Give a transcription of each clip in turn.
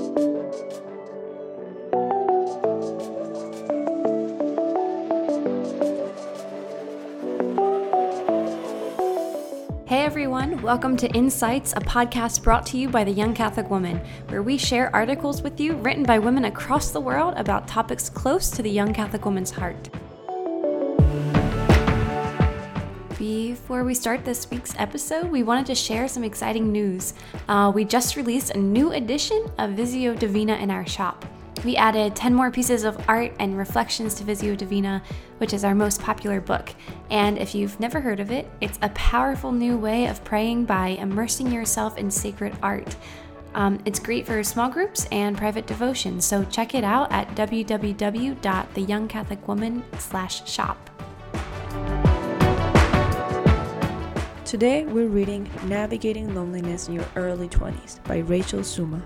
Hey everyone, welcome to Insights, a podcast brought to you by the Young Catholic Woman, where we share articles with you written by women across the world about topics close to the young Catholic woman's heart. Before we start this week's episode, we wanted to share some exciting news. We just released a new edition of Visio Divina in our shop. We added 10 more pieces of art and reflections to Visio Divina, which is our most popular book. And if you've never heard of it, it's a powerful new way of praying by immersing yourself in sacred art. It's great for small groups and private devotions, so check it out at www.theyoungcatholicwoman.shop. Today we're reading Navigating Loneliness in Your Early 20s by Rachel Suma.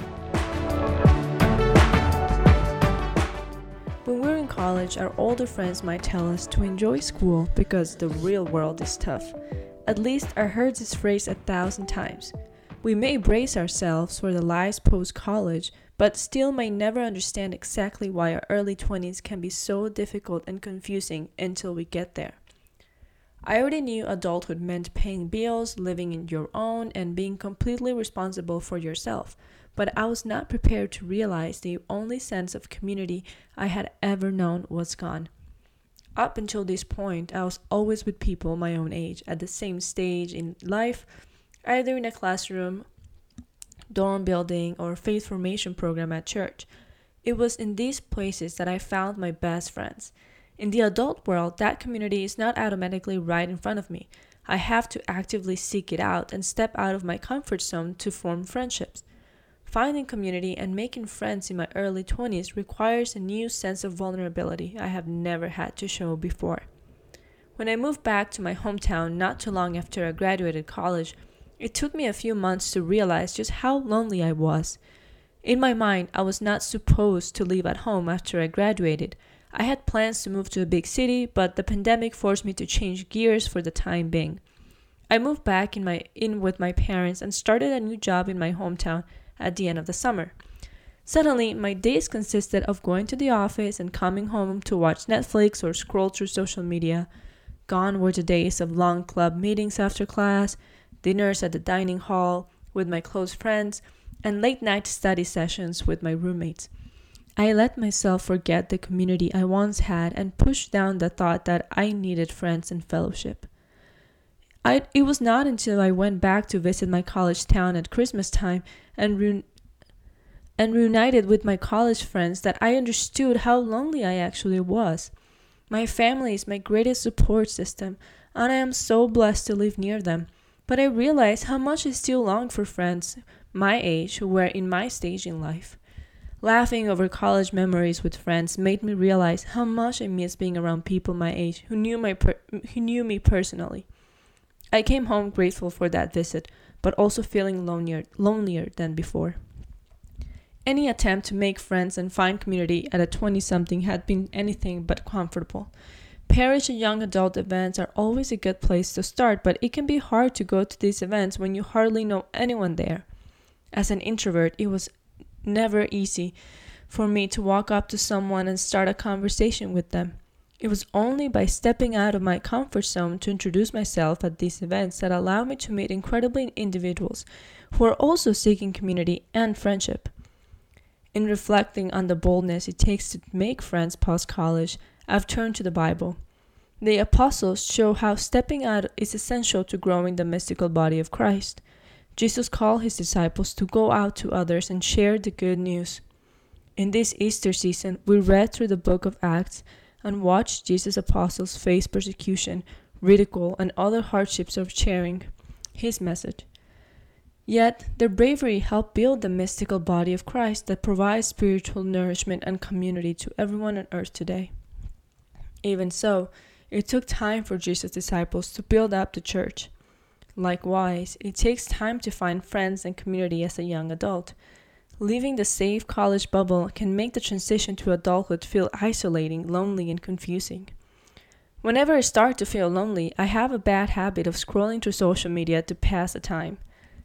When we're in college, our older friends might tell us to enjoy school because the real world is tough. At least I heard this phrase 1,000 times. We may brace ourselves for the lives post-college, but still may never understand exactly why our early 20s can be so difficult and confusing until we get there. I already knew adulthood meant paying bills, living in your own, and being completely responsible for yourself. But I was not prepared to realize the only sense of community I had ever known was gone. Up until this point, I was always with people my own age at the same stage in life, either in a classroom, dorm building, or faith formation program at church. It was in these places that I found my best friends. In the adult world, that community is not automatically right in front of me. I have to actively seek it out and step out of my comfort zone to form friendships. Finding community and making friends in my early 20s requires a new sense of vulnerability I have never had to show before. When I moved back to my hometown not too long after I graduated college, it took me a few months to realize just how lonely I was. In my mind, I was not supposed to live at home after I graduated. I had plans to move to a big city, but the pandemic forced me to change gears for the time being. I moved back in with my parents and started a new job in my hometown at the end of the summer. Suddenly, my days consisted of going to the office and coming home to watch Netflix or scroll through social media. Gone were the days of long club meetings after class, dinners at the dining hall with my close friends, and late-night study sessions with my roommates. I let myself forget the community I once had and push down the thought that I needed friends and fellowship. It was not until I went back to visit my college town at Christmas time and reunited with my college friends that I understood how lonely I actually was. My family is my greatest support system, and I am so blessed to live near them. But I realized how much I still long for friends my age who were in my stage in life. Laughing over college memories with friends made me realize how much I miss being around people my age who knew me personally. I came home grateful for that visit, but also feeling lonelier than before. Any attempt to make friends and find community at a 20-something had been anything but comfortable. Parish and young adult events are always a good place to start, but it can be hard to go to these events when you hardly know anyone there. As an introvert, it was never easy for me to walk up to someone and start a conversation with them. It was only by stepping out of my comfort zone to introduce myself at these events that allowed me to meet incredible individuals who are also seeking community and friendship. In reflecting on the boldness it takes to make friends post-college, I've turned to the Bible. The apostles show how stepping out is essential to growing the mystical body of Christ. Jesus called his disciples to go out to others and share the good news. In this Easter season, we read through the book of Acts and watched Jesus' apostles face persecution, ridicule, and other hardships of sharing his message. Yet, their bravery helped build the mystical body of Christ that provides spiritual nourishment and community to everyone on earth today. Even so, it took time for Jesus' disciples to build up the church. Likewise, it takes time to find friends and community as a young adult. Leaving the safe college bubble can make the transition to adulthood feel isolating, lonely, and confusing. Whenever I start to feel lonely, I have a bad habit of scrolling through social media to pass the time.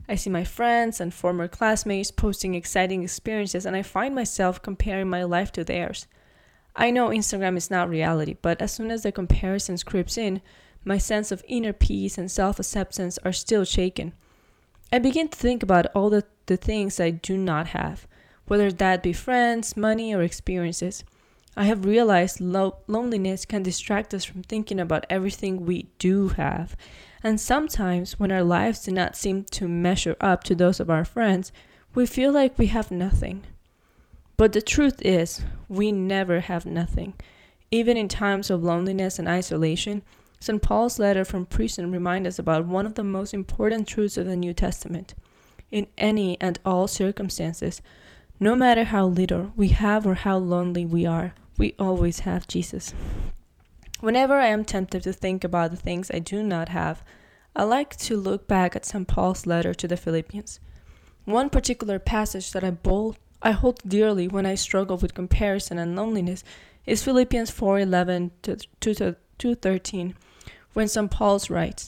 I see my friends and former classmates posting exciting experiences, and I find myself comparing my life to theirs. I know Instagram is not reality, but as soon as the comparison creeps in, my sense of inner peace and self-acceptance are still shaken. I begin to think about all the things I do not have, whether that be friends, money, or experiences. I have realized loneliness can distract us from thinking about everything we do have. And sometimes, when our lives do not seem to measure up to those of our friends, we feel like we have nothing. But the truth is, we never have nothing. Even in times of loneliness and isolation, St. Paul's letter from prison reminds us about one of the most important truths of the New Testament. In any and all circumstances, no matter how little we have or how lonely we are, we always have Jesus. Whenever I am tempted to think about the things I do not have, I like to look back at St. Paul's letter to the Philippians. One particular passage that I hold dearly when I struggle with comparison and loneliness is Philippians 4:11 to 2:13, when St. Paul writes,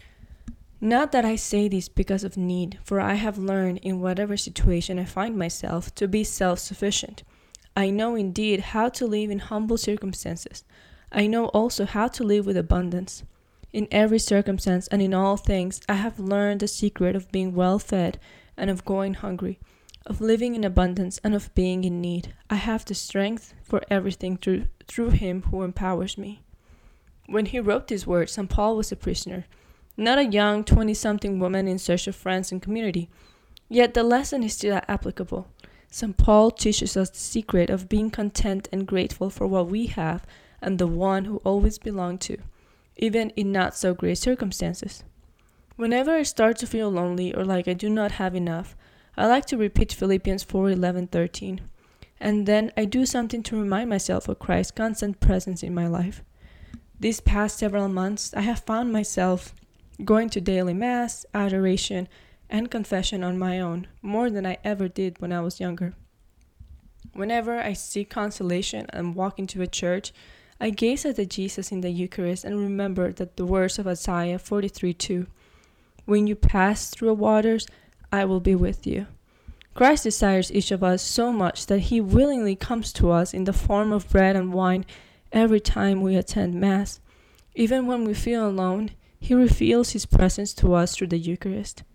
"Not that I say this because of need, for I have learned in whatever situation I find myself to be self-sufficient. I know indeed how to live in humble circumstances. I know also how to live with abundance. In every circumstance and in all things, I have learned the secret of being well fed and of going hungry, of living in abundance and of being in need. I have the strength for everything through him who empowers me." When he wrote these words, St. Paul was a prisoner, not a young 20-something woman in search of friends and community. Yet the lesson is still applicable. St. Paul teaches us the secret of being content and grateful for what we have and the one who always belong to, even in not so great circumstances. Whenever I start to feel lonely or like I do not have enough, I like to repeat Philippians 4:11-13, and then I do something to remind myself of Christ's constant presence in my life. These past several months, I have found myself going to daily mass, adoration, and confession on my own, more than I ever did when I was younger. Whenever I seek consolation and walk into a church, I gaze at the Jesus in the Eucharist and remember that the words of Isaiah 43:2, "When you pass through waters, I will be with you." Christ desires each of us so much that he willingly comes to us in the form of bread and wine every time we attend Mass. Even when we feel alone, he reveals his presence to us through the Eucharist.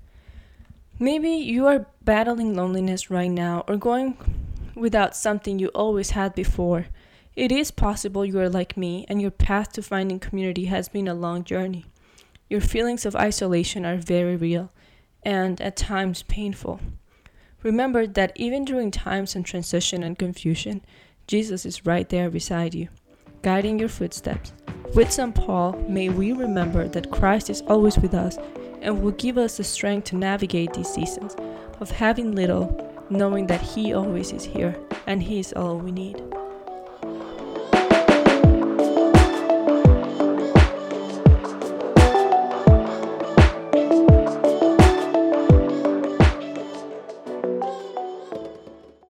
Maybe you are battling loneliness right now or going without something you always had before. It is possible you are like me and your path to finding community has been a long journey. Your feelings of isolation are very real and at times painful. Remember that even during times of transition and confusion, Jesus is right there beside you, guiding your footsteps. With St. Paul, may we remember that Christ is always with us and will give us the strength to navigate these seasons of having little, knowing that he always is here and he is all we need.